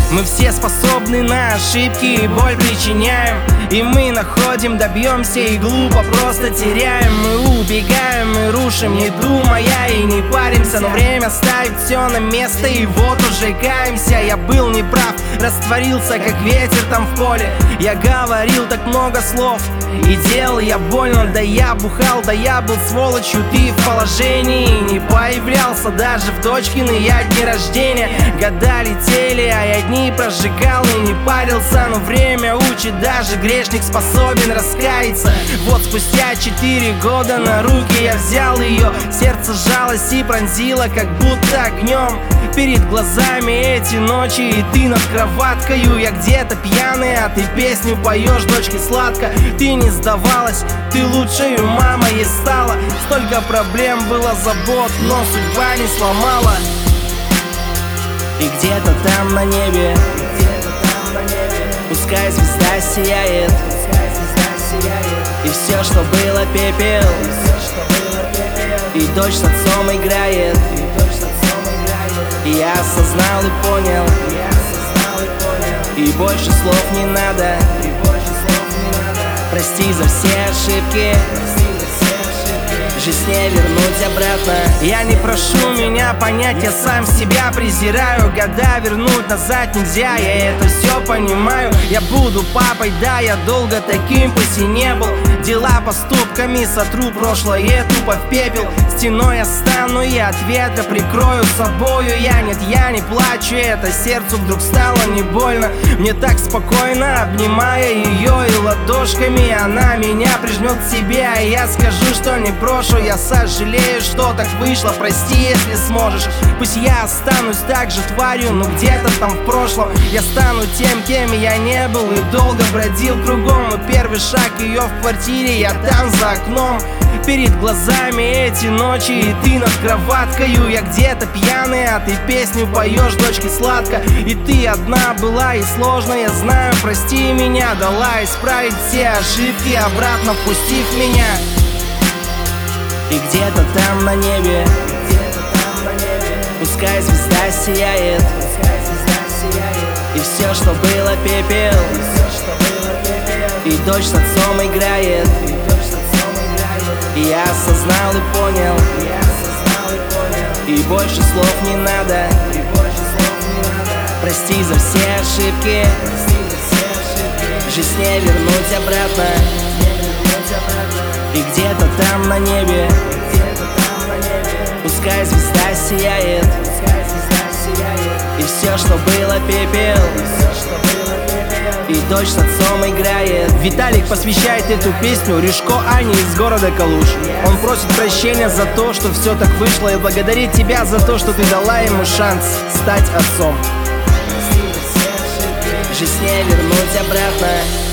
Мы все способны на ошибки и боль причиняем. И мы находим, добьемся и глупо просто теряем. Мы убегаем, мы рушим, не думая и не паримся. Но время ставит все на место, и вот уже каемся. Я был неправ, растворился как ветер там в поле. Я говорил так много слов и делал я больно. Да я бухал, да я был сволочью, ты в положении. Не появлялся даже в дочкины я дни рождения. Года летели, а я дни прожигал и не парился. Но время учит, даже грешник способен раскаяться. Вот спустя 4 года на руки я взял ее. Сердце сжалось и пронзило, как будто огнем. Перед глазами эти ночи, и ты над кроваткою. Я где-то пьяный, а ты песню поешь, дочке сладко. Ты не сдавалась, ты лучшей мамой стала. Столько проблем было, забот, но судьба не сломала. И где-то там на небе, пускай звезда сияет, и все, что было, пепел, и дождь с отцом играет. И я осознал и понял, и больше слов не надо. Прости за все ошибки, жизнь не вернуть обратно. Я не прошу меня понять, я сам себя презираю. Года вернуть назад нельзя, я это все понимаю. Я буду папой, да, я долго таким пусть и не был. Дела поступками сотру прошлое тупо в пепел. Стеной я стану и от ветра прикрою собою. Я не плачу, это сердцу вдруг стало не больно. Мне так спокойно, обнимая ее и ладошками. Она меня прижмет к себе, а я скажу, что не брошу. Я сожалею, что так вышло, прости, если сможешь. Пусть я останусь так же тварью, но где-то там в прошлом я стану тем, кем я не был, и долго бродил кругом. И первый шаг ее в квартире, я там за окном. Перед глазами эти ночи, и ты над кроваткою. Я где-то пьяный, а ты песню поешь, дочке сладко. И ты одна была, и сложно, я знаю, прости меня. Дала исправить все ошибки, обратно впустив меня. И где-то там на небе, пускай звезда сияет, и все, что было, пепел, и дождь с отцом играет. И я осознал и понял, и больше слов не надо. Прости за все ошибки, жизнь не вернуть обратно. И где-то там на небе, пускай звезда сияет, и все, что было, пепел, и дождь с отцом играет. Виталик посвящает эту песню Ришко Ане из города Калуш. Он просит прощения за то, что все так вышло, и благодарит тебя за то, что ты дала ему шанс стать отцом. Жизнь не вернуть обратно.